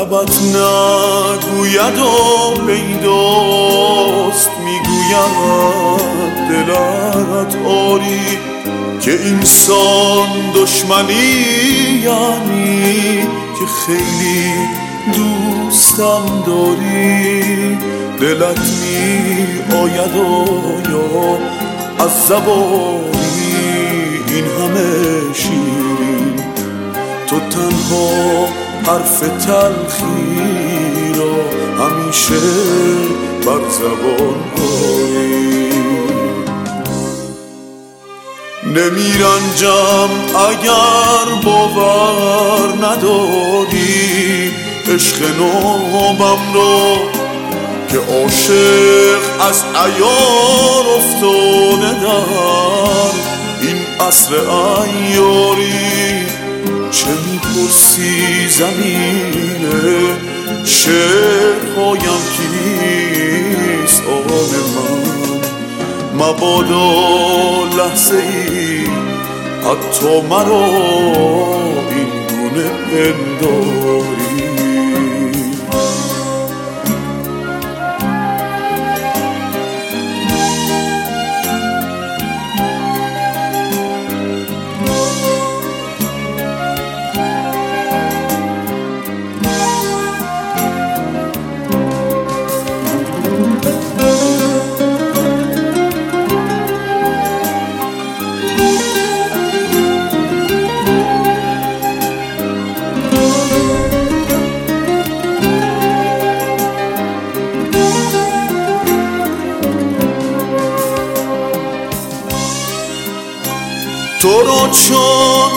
لبت نگوید و پیداست میگوید دلت آری که اینسان دشمنی یعنی که خیلی دوستم داری. دلت می آید و یا از زبانی این همه شیرین، تو تنها حرف تلخی را همیشه بر زبان هایی. نمیرنجم اگر باور نداری عشق نوبم رو که عاشق از عیار افتاده در این عصر عیاری. چه میپرسی زمینه شعرهایم کیست آن من، مبادا لحظه ای حتی مرا این گونه پنداری. تو را چون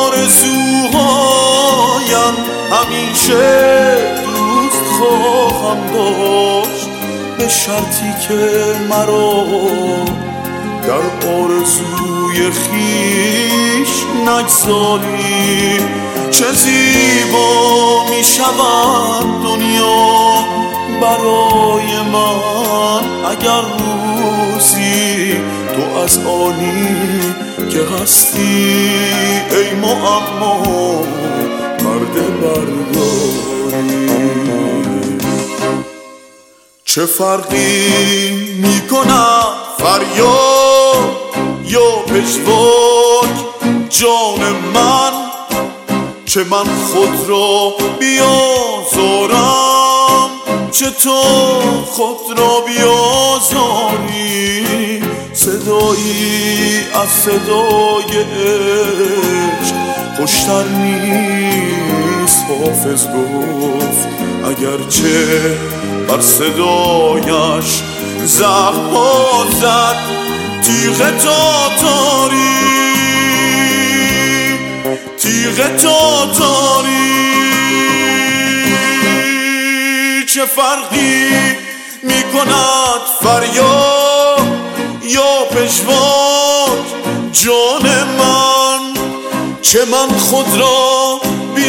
آرزوهایم همیشه دوست خواهم داشت، به شرطی که مرا در آرزوی خیش نگذاری. چه زیبا می شود دنیا برای من اگر روزی تو از آنی که هستی ای معما مرد برداری. چه فرقی میکند فریاد یا پژواک جان من، چه من خود را بیازارم چه تو خود را بیازاری. صدایی از صدای عشق خوشتر نیست حافظ گفت، اگرچه بر صدایش زهرها زد تیغ تاتاری. تیغ تاتاری چه فرقی میکند فریاد یا پژواک جان من، چه من خود را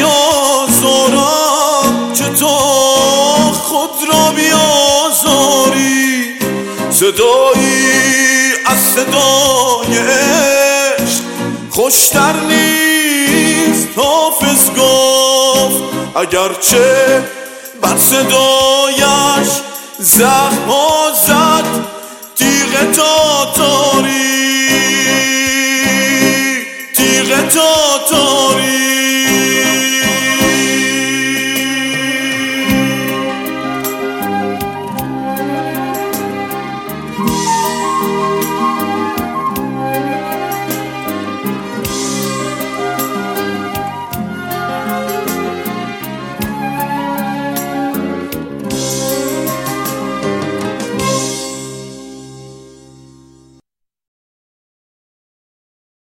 بیازارم چه تو خود را بیازاری. صدایی از صدای عشق خوشتر نیست حافظ گفت، اگرچه بر صدایش زخم